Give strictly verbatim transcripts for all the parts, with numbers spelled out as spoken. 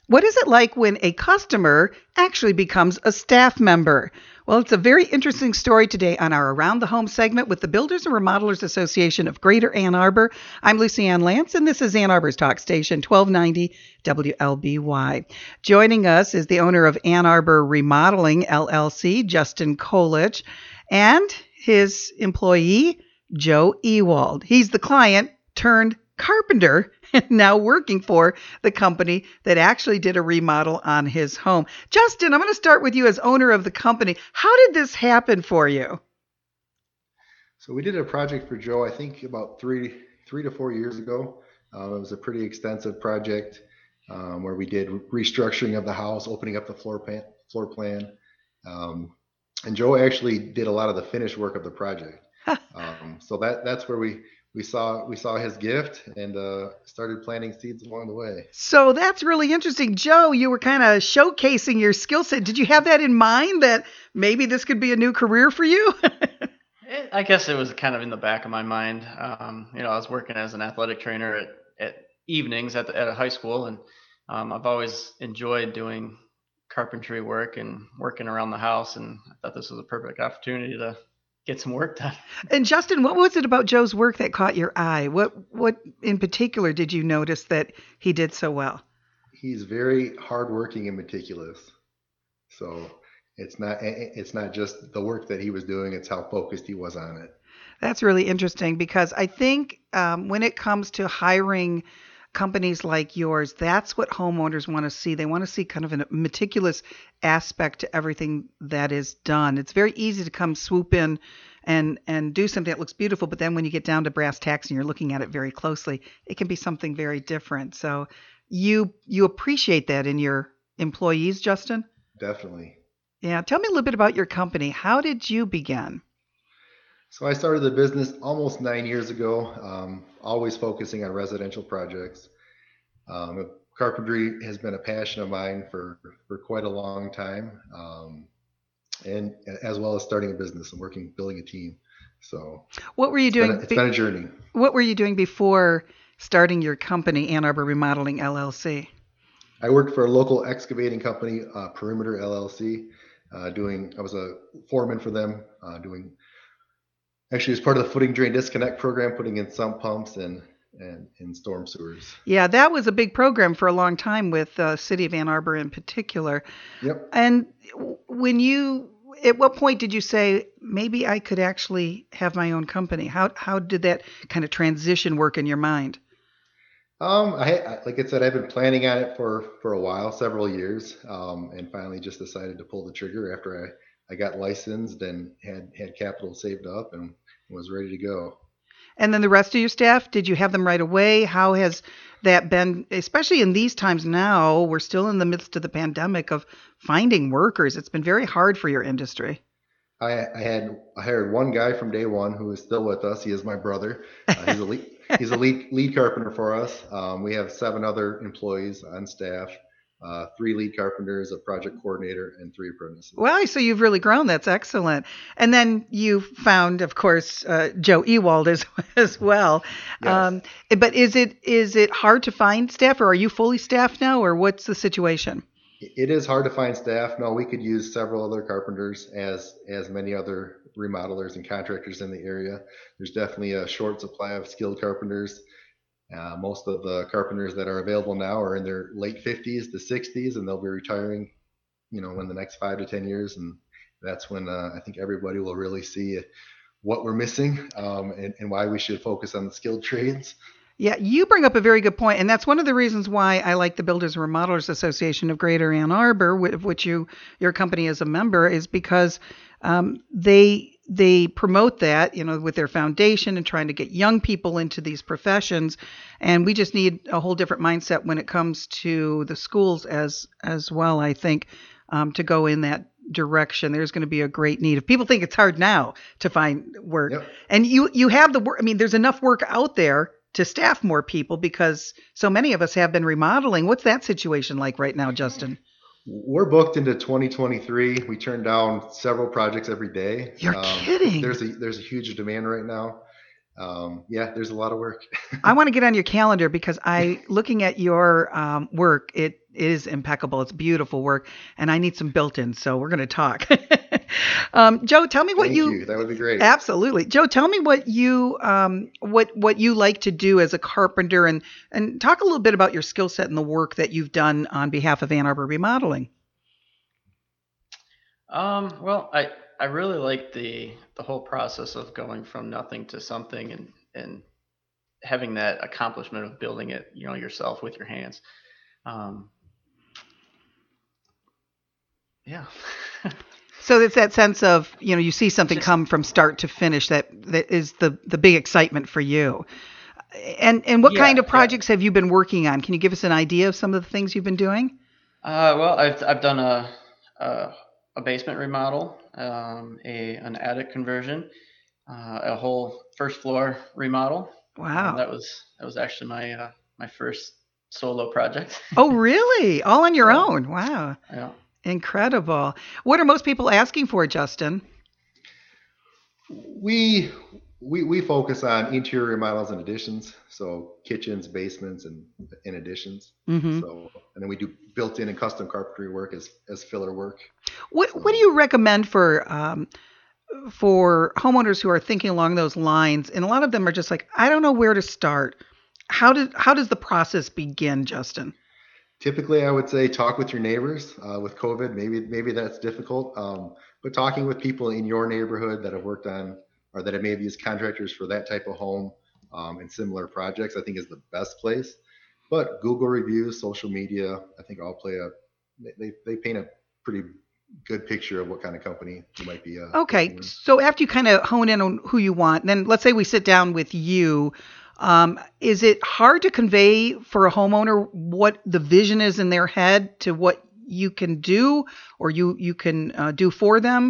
What is it like when a customer actually becomes a staff member? Well, it's a very interesting story today on our Around the Home segment with the Builders and Remodelers Association of Greater Ann Arbor. I'm Lucy Ann Lance, and this is Ann Arbor's Talk Station, twelve ninety W L B Y. Joining us is the owner of Ann Arbor Remodeling, L L C, Justin Kolich, and his employee, Joe Ewald. He's the client turned carpenter and now working for the company that actually did a remodel on his home. Justin, I'm going to start with you as owner of the company. How did this happen for you? So we did a project for Joe, I think about three, three to four years ago. Uh, it was a pretty extensive project um, where we did restructuring of the house, opening up the floor plan, floor plan. Um, and Joe actually did a lot of the finished work of the project. Um, so that that's where we we saw we saw his gift and uh, started planting seeds along the way. So that's really interesting. Joe, you were kind of showcasing your skill set. Did you have that in mind that maybe this could be a new career for you? It, I guess it was kind of in the back of my mind. Um, you know, I was working as an athletic trainer at, at evenings at, the, at a high school, and um, I've always enjoyed doing carpentry work and working around the house, and I thought this was a perfect opportunity to get some work done. And Justin, what was it about Joe's work that caught your eye? What what in particular did you notice that he did so well? He's very hardworking and meticulous. So it's not it's not just the work that he was doing, it's how focused he was on it. That's really interesting because I think um, when it comes to hiring companies like yours, that's what homeowners want to see. They want to see kind of a meticulous aspect to everything that is done. It's very easy to come swoop in and and do something that looks beautiful, but then when you get down to brass tacks and you're looking at it very closely, it can be something very different. So you you appreciate that in your employees, Justin? Definitely. Yeah. Tell me a little bit about your company. How did you begin? So I started the business almost nine years ago, um, always focusing on residential projects. Um, carpentry has been a passion of mine for, for quite a long time, um, and as well as starting a business and working, building a team. So what were you it's doing? been a, it's been a journey. What were you doing before starting your company, Ann Arbor Remodeling L L C? I worked for a local excavating company, uh, Perimeter L L C, uh, doing. I was a foreman for them, uh, doing. Actually, as part of the footing drain disconnect program, putting in sump pumps and, and, and storm sewers. Yeah, that was a big program for a long time with the uh, city of Ann Arbor in particular. Yep. And when you, at what point did you say, maybe I could actually have my own company? How how did that kind of transition work in your mind? Um, I, I like I said, I've been planning on it for, for a while, several years, um, and finally just decided to pull the trigger after I. I got licensed and had, had capital saved up and was ready to go. And then the rest of your staff, did you have them right away? How has that been, especially in these times now? We're still in the midst of the pandemic of finding workers. It's been very hard for your industry. I, I had I hired one guy from day one who is still with us. He is my brother. Uh, he's a lead, he's a lead, lead carpenter for us. Um, we have seven other employees on staff. Uh, three lead carpenters, a project coordinator, and three apprentices. Well, so you've really grown. That's excellent. And then you found, of course, uh, Joe Ewald as as well. Yes. Um, but is it is it hard to find staff, or are you fully staffed now, or what's the situation? It is hard to find staff. No, we could use several other carpenters, as as many other remodelers and contractors in the area. There's definitely a short supply of skilled carpenters. Uh, most of the carpenters that are available now are in their late fifties to sixties, and they'll be retiring, you know, in the next five to ten years. And that's when uh, I think everybody will really see what we're missing um, and, and why we should focus on the skilled trades. Yeah, you bring up a very good point, and that's one of the reasons why I like the Builders and Remodelers Association of Greater Ann Arbor, of which you your company is a member, is because um, they they promote that, you know, with their foundation and trying to get young people into these professions, and we just need a whole different mindset when it comes to the schools as as well. I think um, to go in that direction, there's going to be a great need. If people think it's hard now to find work, Yep. and you you have the work, I mean, there's enough work out there to staff more people because so many of us have been remodeling. What's that situation like right now, Justin? We're booked into twenty twenty-three. We turn down several projects every day. You're Um, kidding. There's a there's a huge demand right now. Um, yeah, there's a lot of work. I want to get on your calendar because I, looking at your um, work, it is impeccable. It's beautiful work, and I need some built-ins, so we're going to talk. um, Joe, tell me what Thank you, you. That would be great. absolutely. Joe, tell me what you um, what what you like to do as a carpenter, and and talk a little bit about your skill set and the work that you've done on behalf of Ann Arbor Remodeling. Um, well, I I really like the the whole process of going from nothing to something, and and having that accomplishment of building it, you know, yourself with your hands. Um, yeah. So it's that sense of, you know, you see something Just- come from start to finish that that is the the big excitement for you. And and what Yeah, kind of yeah. projects have you been working on? Can you give us an idea of some of the things you've been doing? Uh, well, I've I've done a a, a basement remodel, um, a an attic conversion, uh, a whole first floor remodel. Um, Wow. that was that was actually my uh, my first solo project. Oh, really? All on your Yeah. own? Wow. Yeah. Incredible. What are most people asking for, Justin? We we we focus on interior remodels and additions, so kitchens, basements, and and additions. hmm So, and then we do built-in and custom carpentry work as as filler work. What what do you recommend for um, for homeowners who are thinking along those lines? And a lot of them are just like, I don't know where to start. How did how does the process begin, Justin? Typically, I would say talk with your neighbors. Uh, with COVID, maybe maybe that's difficult, um, but talking with people in your neighborhood that have worked on or that have maybe used contractors for that type of home um, and similar projects, I think is the best place. But Google reviews, social media, I think all play a they they paint a pretty good picture of what kind of company you might be. Uh, Okay, working with. so after you kind of hone in on who you want, then let's say we sit down with you. Um, is it hard to convey for a homeowner what the vision is in their head to what you can do or you you can uh, do for them?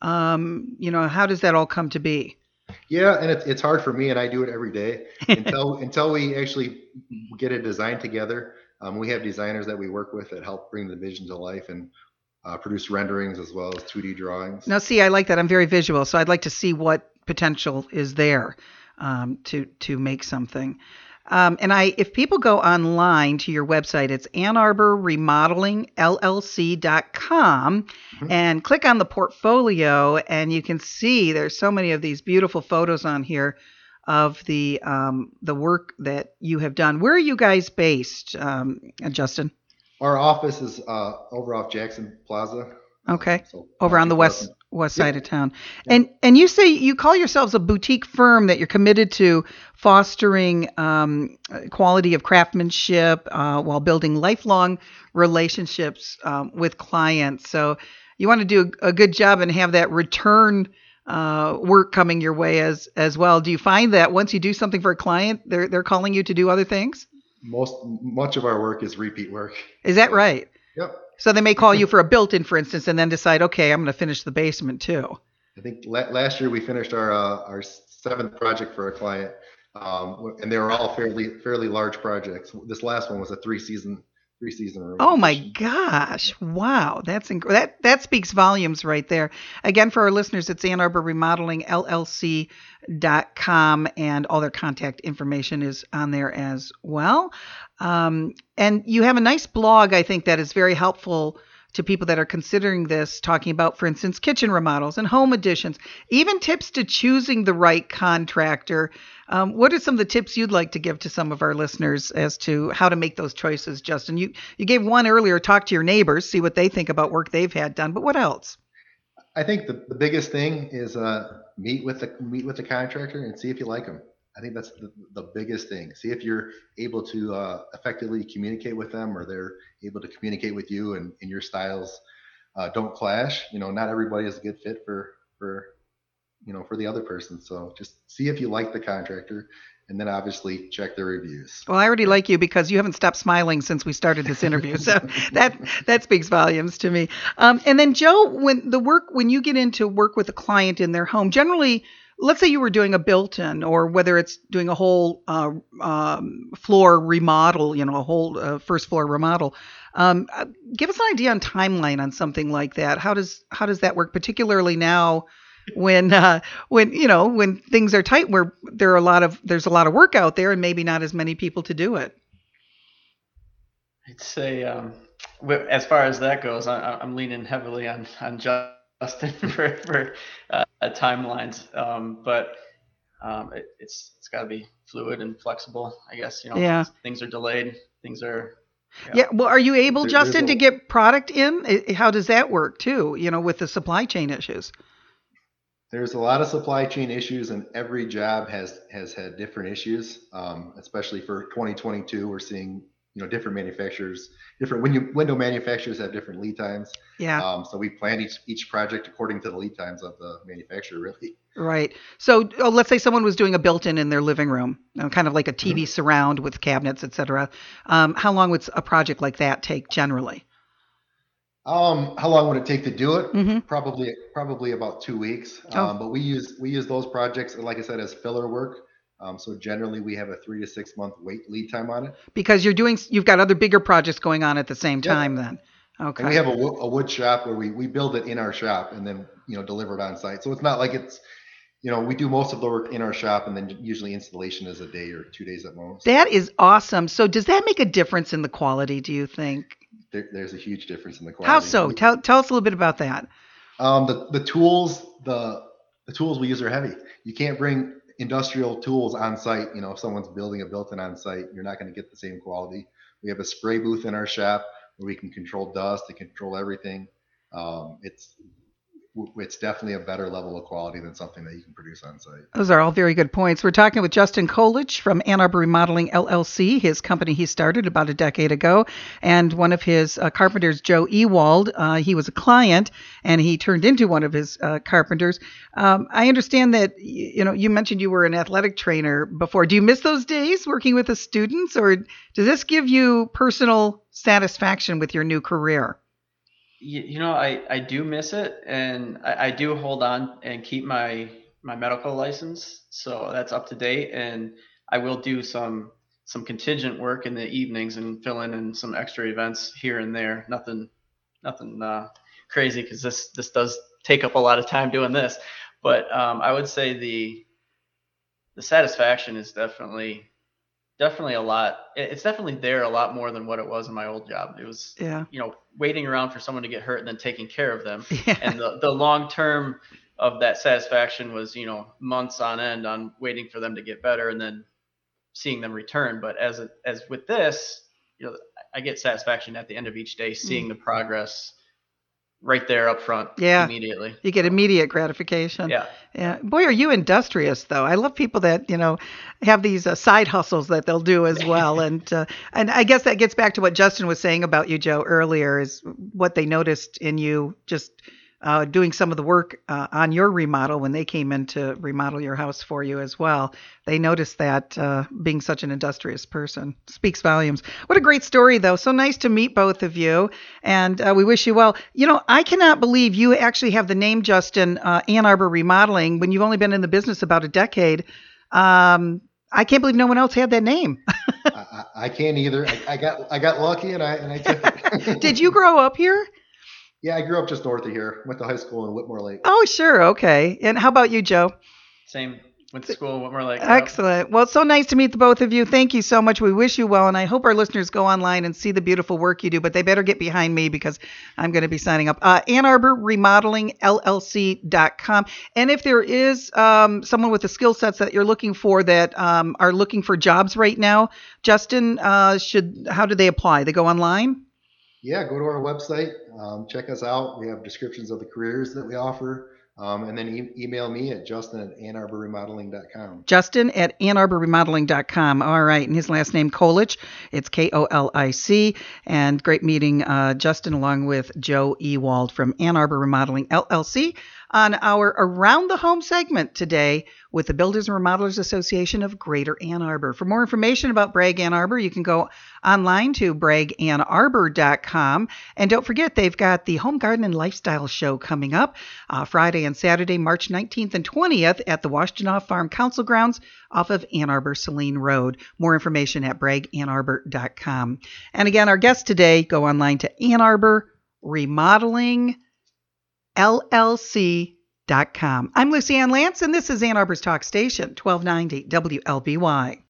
Um, you know, how does that all come to be? Yeah, and it's it's hard for me, and I do it every day until until we actually get a design together. Um, we have designers that we work with that help bring the vision to life and uh, produce renderings as well as two D drawings. Now, see, I like that. I'm very visual, so I'd like to see what potential is there um, to to make something. Um, and I, if people go online to your website, it's Ann Arbor Remodeling L L C dot com Mhm. and click on the portfolio, and you can see there's so many of these beautiful photos on here of the um, the work that you have done. Where are you guys based, um, Justin? Our office is uh, over off Jackson Plaza. Okay. Um, so Over not on too the far west from- west Yep. side of town. Yep. And and you say you call yourselves a boutique firm, that you're committed to fostering um, quality of craftsmanship uh, while building lifelong relationships um, with clients. So you want to do a, a good job and have that return uh, work coming your way as as well. Do you find that once you do something for a client, they're they're calling you to do other things? Most much of our work is repeat work. Is that So, right? Yep. So they may call you for a built-in, for instance, and then decide, okay, I'm going to finish the basement too. I think la- last year we finished our uh, our seventh project for a client, um, and they were all fairly fairly large projects. This last one was a three season three season. Oh my renovation. gosh. Wow. That's inc- that that speaks volumes right there. Again, for our listeners, it's Ann Arbor Remodeling L L C dot com, and all their contact information is on there as well. Um, and you have a nice blog, I think, that is very helpful to people that are considering this, talking about, for instance, kitchen remodels and home additions, even tips to choosing the right contractor. Um, what are some of the tips you'd like to give to some of our listeners as to how to make those choices, Justin? You you gave one earlier, talk to your neighbors, see what they think about work they've had done, but what else? I think the, the biggest thing is uh, meet with the meet with the contractor and see if you like them. I think that's the, the biggest thing. See if you're able to uh, effectively communicate with them, or they're able to communicate with you, and, and your styles uh, don't clash. You know, not everybody is a good fit for for you know for the other person. So just see if you like the contractor, and then obviously check their reviews. Well, I already like you because you haven't stopped smiling since we started this interview. So that that speaks volumes to me. Um, and then, Joe, when the work when you get into work with a client in their home, generally, let's say you were doing a built-in, or whether it's doing a whole uh, um, floor remodel, you know, a whole uh, first floor remodel. Um, uh, give us an idea on timeline on something like that. How does how does that work, particularly now? when uh, when you know when things are tight, where there are a lot of there's a lot of work out there, and maybe not as many people to do it. I'd say, um, wi- as far as that goes, I, I- I'm leaning heavily on on Justin for for uh, timelines. Um, but um, it, it's it's got to be fluid and flexible. I guess you know Yeah. things are delayed. Things are yeah. Yeah. Well, are you able, There, there's Justin, to a get product in? I- How does that work too? You know, with the supply chain issues. there's a lot of supply chain issues, and every job has has had different issues. Um, especially for twenty twenty-two, we're seeing you know different manufacturers, different window window manufacturers have different lead times. Yeah. Um, so we plan each each project according to the lead times of the manufacturer, really. Right. So, oh, let's say someone was doing a built-in in their living room, you know, kind of like a T V Mhm. surround with cabinets, et cetera. Um, how long would a project like that take generally? Um, how long would it take to do it? Hmm. Probably probably about two weeks. Oh, Um, but we use we use those projects, like I said, as filler work. Um, so generally, we have a three to six month wait lead time on it. because you're doing, you've got other bigger projects going on at the same time Yep. then. And we Okay. have a, wo- a wood shop where we, we build it in our shop and then you know deliver it on site. So it's not like it's you know we do most of the work in our shop and then usually installation is a day or two days at most. That is awesome. So, does that make a difference in the quality, do you think? There, there's a huge difference in the How quality. so? We, Tell tell us a little bit about that. um, the the tools the the tools we use are heavy. You can't bring industrial tools on site. You know if someone's building a built-in on site, you're not going to get the same quality. We have a spray booth in our shop where we can control dust and control everything. Um, it's it's definitely a better level of quality than something that you can produce on site. Those are all very good points. We're talking with Justin Kolich from Ann Arbor Remodeling L L C, his company he started about a decade ago, and one of his uh, carpenters, Joe Ewald. Uh, he was a client, and he turned into one of his uh, carpenters. Um, I understand that you know you mentioned you were an athletic trainer before. Do you miss those days working with the students, or does this give you personal satisfaction with your new career? You, you know, I, I do miss it, and I, I do hold on and keep my my medical license, so that's up to date. And I will do some some contingent work in the evenings and fill in in some extra events here and there. Nothing nothing uh, crazy because this this does take up a lot of time doing this. But um, I would say the the satisfaction is definitely definitely a lot. It's definitely there a lot more than what it was in my old job. It was, Yeah. you know, waiting around for someone to get hurt and then taking care of them. Yeah. And the, the long term of that satisfaction was, you know, months on end on waiting for them to get better and then seeing them return. But as a, as with this, you know, I get satisfaction at the end of each day, seeing the progress right there up front Yeah. immediately. You get So, immediate gratification. yeah. Yeah. Boy, are you industrious, though. I love people that, you know, have these uh, side hustles that they'll do as well. And uh, and I guess that gets back to what Justin was saying about you, Joe, earlier, is what they noticed in you just uh, doing some of the work uh, on your remodel when they came in to remodel your house for you as well. They noticed that uh, being such an industrious person speaks volumes. What a great story, though. So nice to meet both of you. And uh, we wish you well. You know, I cannot believe you actually have the name, Justin, uh, Ann Arbor Remodeling, when you've only been in the business about a decade. Um, I can't believe no one else had that name. I, I, I can't either. I, I got I got lucky and I and I took it. Did you grow up here? Yeah, I grew up just north of here. Went to high school in Whitmore Lake. Oh, sure. Okay. And how about you, Joe? Same. Went to school, Whitmore Lake. Yep. Excellent. Well, it's so nice to meet the both of you. Thank you so much. We wish you well, and I hope our listeners go online and see the beautiful work you do, but they better get behind me because I'm going to be signing up. Uh, Ann Arbor Remodeling L L C dot com. And if there is um, someone with the skill sets that you're looking for that um, are looking for jobs right now, Justin, uh, should how do they apply? They go online? Yeah, go to our website, um, check us out. We have descriptions of the careers that we offer, um, and then e- email me at justin at ann arbor remodeling dot com. Justin at ann arbor remodeling dot com. All right. And his last name, Kolich. It's K O L I C. And great meeting uh, Justin along with Joe Ewald from Ann Arbor Remodeling L L C on our Around the Home segment today with the Builders and Remodelers Association of Greater Ann Arbor. For more information about Bragg Ann Arbor, you can go online to bragg ann arbor dot com. And don't forget, they've got the Home Garden and Lifestyle Show coming up uh, Friday and Saturday, March nineteenth and twentieth at the Washtenaw Farm Council Grounds off of Ann Arbor Saline Road. More information at bragg ann arbor dot com. And again, our guests today, go online to Ann Arbor Remodeling L L C dot com. I'm Lucy Ann Lance, and this is Ann Arbor's Talk Station, twelve ninety W L B Y.